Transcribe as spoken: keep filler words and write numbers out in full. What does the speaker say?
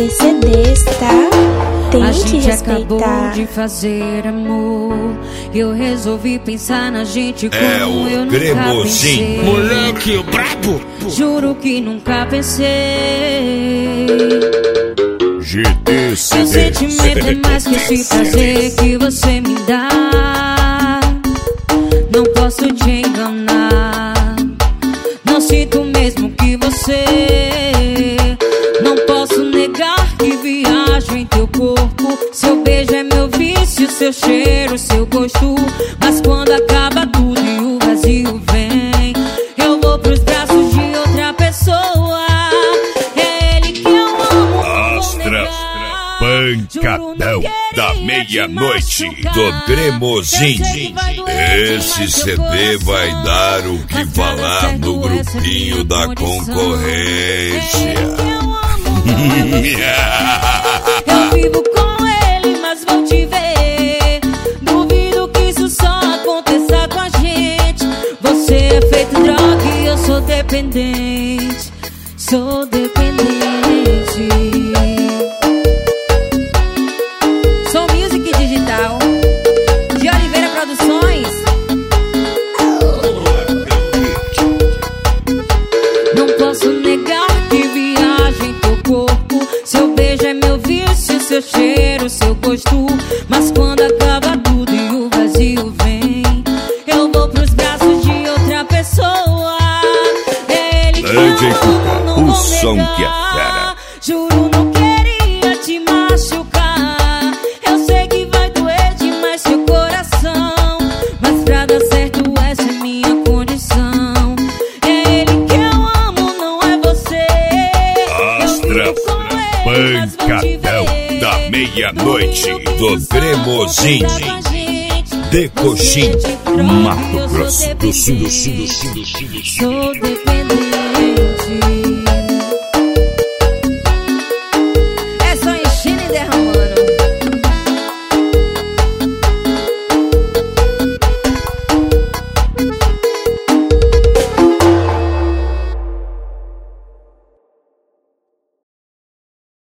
P C Ds, tá? Tem a que gente respeitar. acabou de fazer amor, eu resolvi pensar na gente como é o eu nunca cremosinho. pensei. Moleque brabo. Juro que nunca pensei. G T C D. Seu sentimento é mais que esse prazer que você me dá. Não posso te enganar. Não sinto mesmo que você. Não posso negar que viajo em teu corpo. Seu beijo é meu vício, seu cheiro, seu gosto. Mas quando acaba tudo e o vazio vem, eu vou pros braços de outra pessoa. É ele que eu amo. Astra, pancadão da meia-noite do cremosinho. Esse C D vai dar o que falar no grupinho da concorrência. Eu vivo com ele, mas vou te ver. Duvido que isso só aconteça com a gente. Você é feito droga e eu sou dependente. Sou dependente. Sou Music Digital de Oliveira Produções. Não posso negar que viajo em teu corpo. Seu beijo é meu vício, seu cheiro, seu gosto. Mas quando acaba tudo e o vazio vem, eu vou pros braços de outra pessoa. É ele que eu amo, não o vou som negar. que é fera. Juro, não queria te machucar. Eu sei que vai doer demais seu coração, mas pra dar certo essa é minha condição. É ele que eu amo, não é você. Astra, pancadão da meia-noite do cremosinho. De Coxim, Mato Grosso do Sul, do Sul, do Sul, do Sul, do Sul. Sou dependente.